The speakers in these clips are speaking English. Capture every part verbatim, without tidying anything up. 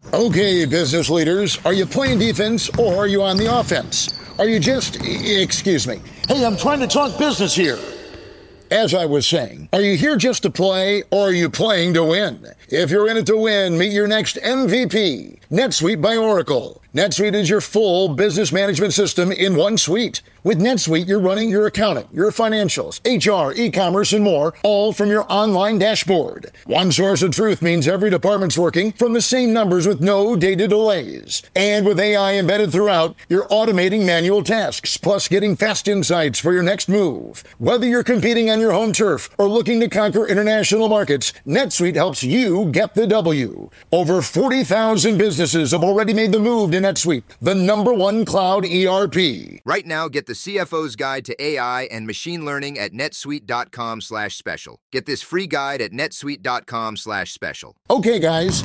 Okay, business leaders, are you playing defense or are you on the offense? Are you just, excuse me, hey, I'm trying to talk business here. As I was saying, are you here just to play or are you playing to win? If you're in it to win, meet your next M V P, NetSuite by Oracle. NetSuite is your full business management system in one suite. With NetSuite, you're running your accounting, your financials, H R, e-commerce, and more, all from your online dashboard. One source of truth means every department's working from the same numbers with no data delays. And with A I embedded throughout, you're automating manual tasks, plus getting fast insights for your next move. Whether you're competing on your home turf or looking to conquer international markets, NetSuite helps you get the W. Over forty thousand businesses have already made the move to NetSuite, the number one cloud E R P. Right now, get the C F O's Guide to A I and Machine Learning at netsuite.com slash special. Get this free guide at netsuite.com slash special. Okay, guys.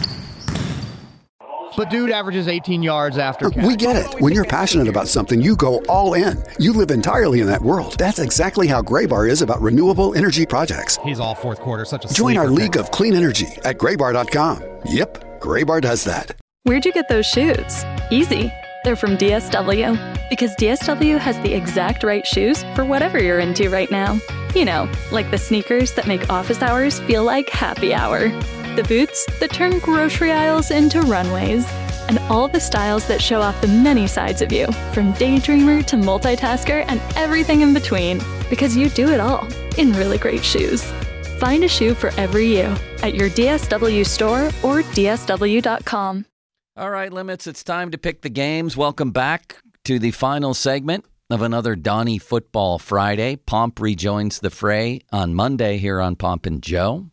But dude averages eighteen yards after catch. We get it. When you're passionate about something, you go all in. You live entirely in that world. That's exactly how Graybar is about renewable energy projects. He's all fourth quarter, such a Join our sleeper league pick. of clean energy at graybar dot com. Yep, Graybar does that. Where'd you get those shoes? Easy. They're from D S W. Because D S W has the exact right shoes for whatever you're into right now. You know, like the sneakers that make office hours feel like happy hour. The boots that turn grocery aisles into runways. And all the styles that show off the many sides of you, from daydreamer to multitasker and everything in between. Because you do it all in really great shoes. Find a shoe for every you at your D S W store or D S W dot com. All right, Limits, it's time to pick the games. Welcome back to the final segment of another Donnie Football Friday. Pomp rejoins the fray on Monday here on Pomp and Joe.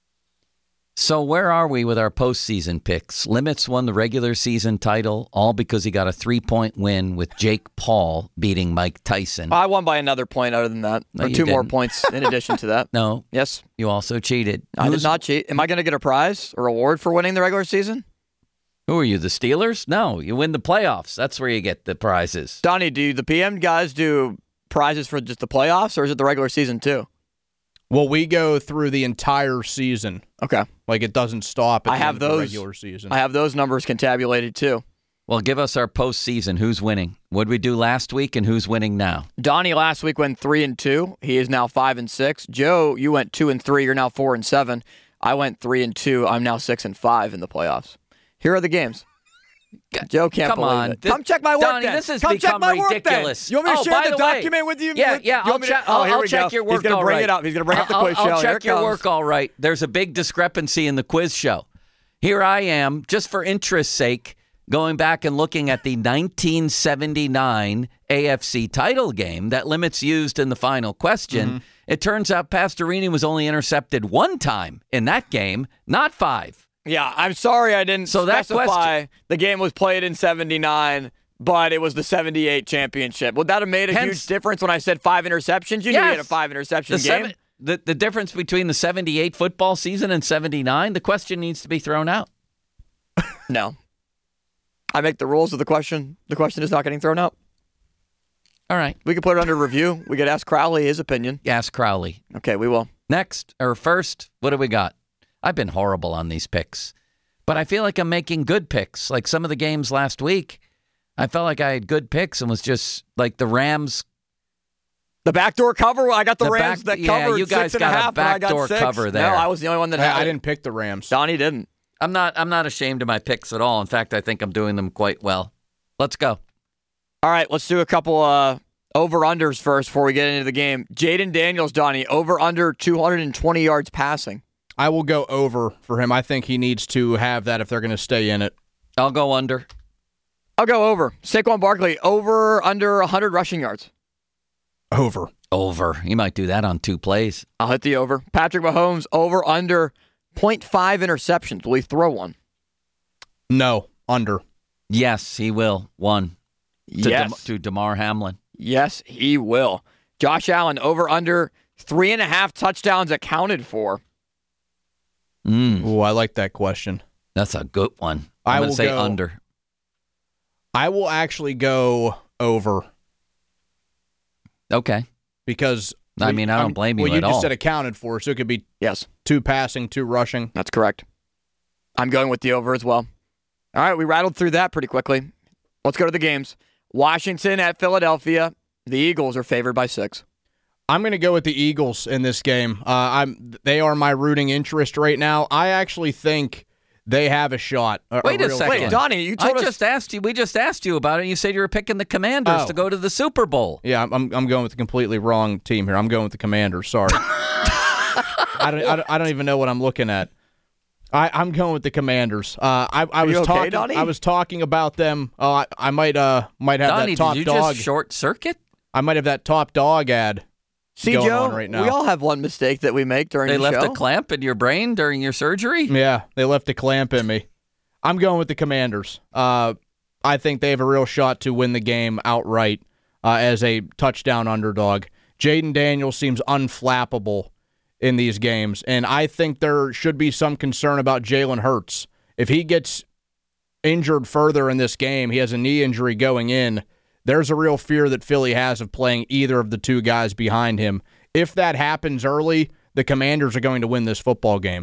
So where are we with our postseason picks? Limits won the regular season title, all because he got a three-point win with Jake Paul beating Mike Tyson. I won by another point other than that. No, or you two more didn't. points in addition to that. No. Yes. You also cheated. I Who's- did not cheat. Am I going to get a prize or reward for winning the regular season? Who are you, the Steelers? No, you win the playoffs. That's where you get the prizes. Donnie, do the P M guys do prizes for just the playoffs, or is it the regular season too? Well, we go through the entire season. Okay. Like, it doesn't stop at I the have end of the those regular season. I have those numbers contabulated too. Well, give us our postseason. Who's winning? What did we do last week, and who's winning now? Donnie last week went three and two. He is now five and six. Joe, you went two and three. You're now four and seven. I went three and two. I'm now six and five in the playoffs. Here are the games. Joe can't Come believe on. it. Come check my work Donnie, then. this has Come become check my work ridiculous. then. You want me to Oh, share by the, the way- document with you? Yeah, with, yeah, you I'll want me to- check- oh, I'll- here I'll we check go. your work He's going to all bring right. it up. He's going to bring up the I'll- quiz I'll, show. I'll Here check it your comes. work all right. There's a big discrepancy in the quiz show. Here I am, just for interest's sake, going back and looking at the nineteen seventy-nine A F C title game that Limits used in the final question. Mm-hmm. It turns out Pastorini was only intercepted one time in that game, not five. Yeah, I'm sorry I didn't So that specify question- the game was played in seventy-nine, but it was the seventy-eight championship. Would that have made a Hence- huge difference when I said five interceptions? You knew he had a Yes. five interception The, game. seven, the, the difference between the seventy-eight football season and seventy-nine, the question needs to be thrown out. No. I make the rules of the question. The question is not getting thrown out. All right. We could put it under review. We could ask Crowley his opinion. Ask Crowley. Okay, we will. Next, or first, what do we got? I've been horrible on these picks, but I feel like I'm making good picks. Like some of the games last week, I felt like I had good picks and was just like the Rams. The backdoor cover. I got the, The Rams back- that yeah, covered you guys six and a got a half, and I got backdoor six. cover there. No, I was the only one that I, had I it. didn't pick the Rams. Donnie didn't. I'm not. I'm not ashamed of my picks at all. In fact, I think I'm doing them quite well. Let's go. All right, let's do a couple uh, over-unders first before we get into the game. Jaden Daniels, Donnie, over-under two hundred twenty yards passing. I will go over for him. I think he needs to have that if they're going to stay in it. I'll go under. I'll go over. Saquon Barkley, over under one hundred rushing yards. Over. Over. You might do that on two plays. I'll hit the over. Patrick Mahomes, over under point five interceptions. Will he throw one? No. Under. Yes, he will. One. To Yes. Dem- to DeMar Hamlin. Yes, he will. Josh Allen, over under three and a half touchdowns accounted for. Mm, Ooh, I like that question. that's a good one. I'm I going to will say go- under. I will actually go over Okay. because I mean, I don't I'm- blame you well, you at just all. said accounted for, so it could be Yes, two passing, two rushing. that's correct. I'm going with the over as well. All right, we rattled through that pretty quickly. Let's go to the games. Washington at Philadelphia. The Eagles are favored by six. I'm going to go with the Eagles in this game. Uh, I'm. They are my rooting interest right now. I actually think they have a shot. A, Wait a, a second. Wait, Donnie, you told I us... just asked you. We just asked you about it, and you said you were picking the Commanders Oh. to go to the Super Bowl. Yeah, I'm. I'm going with the completely wrong team here. I'm going with the Commanders. Sorry. I don't. I don't, I don't even know what I'm looking at. I, I'm going with the Commanders. Uh, I, I was you okay, talking. Donnie? I was talking about them. Uh, I, I might. Uh, might have Donnie, that top did you dog. just short circuit? I might have that top dog ad. See, going Joe, on right now. we all have one mistake that we make during They the left show. a clamp in your brain during your surgery? Yeah, they left a clamp in me. I'm going with the Commanders. Uh, I think they have a real shot to win the game outright uh, as a touchdown underdog. Jaden Daniels seems unflappable in these games, and I think there should be some concern about Jalen Hurts. If he gets injured further in this game, he has a knee injury going in, there's a real fear that Philly has of playing either of the two guys behind him. If that happens early, the Commanders are going to win this football game.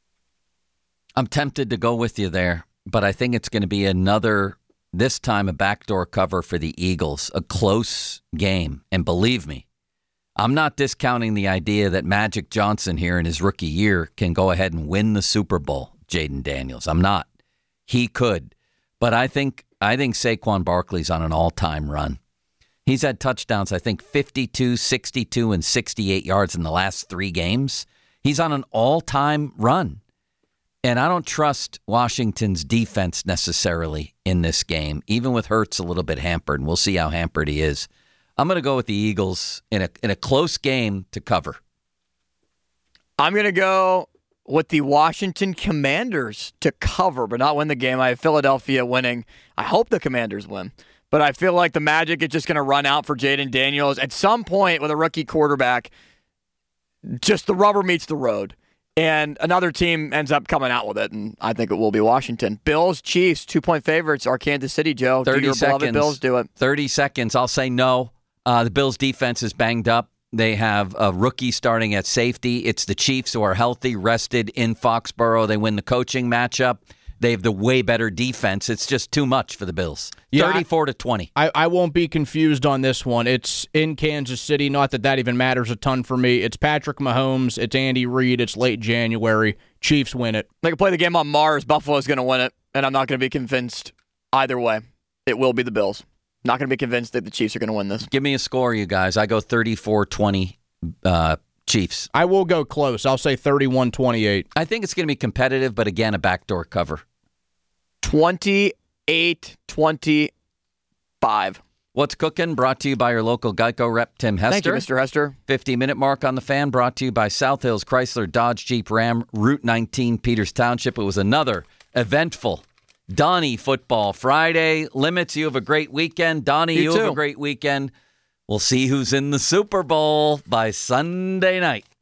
I'm tempted to go with you there, but I think it's going to be another, this time a backdoor cover for the Eagles, a close game. And believe me, I'm not discounting the idea that Magic Johnson here in his rookie year can go ahead and win the Super Bowl, Jaden Daniels. I'm not. He could. But I think I think Saquon Barkley's on an all-time run. He's had touchdowns, I think, fifty-two, sixty-two, and sixty-eight yards in the last three games. He's on an all-time run. And I don't trust Washington's defense necessarily in this game, even with Hurts a little bit hampered. And we'll see how hampered he is. I'm going to go with the Eagles in a in a close game to cover. I'm going to go with the Washington Commanders to cover, but not win the game. I have Philadelphia winning. I hope the Commanders win. But I feel like the Magic is just going to run out for Jaden Daniels. At some point with a rookie quarterback, just the rubber meets the road. And another team ends up coming out with it, and I think it will be Washington. Bills, Chiefs, two-point favorites are Kansas City, Joe. thirty do your seconds. beloved Bills do it? thirty seconds. I'll say no. Uh, the Bills' defense is banged up. They have a rookie starting at safety. It's the Chiefs who are healthy, rested in Foxborough. They win the coaching matchup. They have the way better defense. It's just too much for the Bills. Yeah, thirty-four to twenty. I, I won't be confused on this one. It's in Kansas City. Not that that even matters a ton for me. It's Patrick Mahomes. It's Andy Reid. It's late January. Chiefs win it. They can play the game on Mars. Buffalo's going to win it, and I'm not going to be convinced either way. It will be the Bills. Not going to be convinced that the Chiefs are going to win this. Give me a score, you guys. I go thirty-four twenty uh, Chiefs. I will go close. I'll say thirty-one twenty-eight. I think it's going to be competitive, but again, a backdoor cover. twenty-eight twenty-five. What's Cooking? Brought to you by your local Geico rep, Tim Hester. Thank you, Mister Hester. fifty-minute mark on the fan, brought to you by South Hills Chrysler Dodge Jeep Ram, Route nineteen, Peters Township. It was another eventful Donnie Football Friday. Limits, you have a great weekend. Donnie, you, You have too. a great weekend. We'll see who's in the Super Bowl by Sunday night.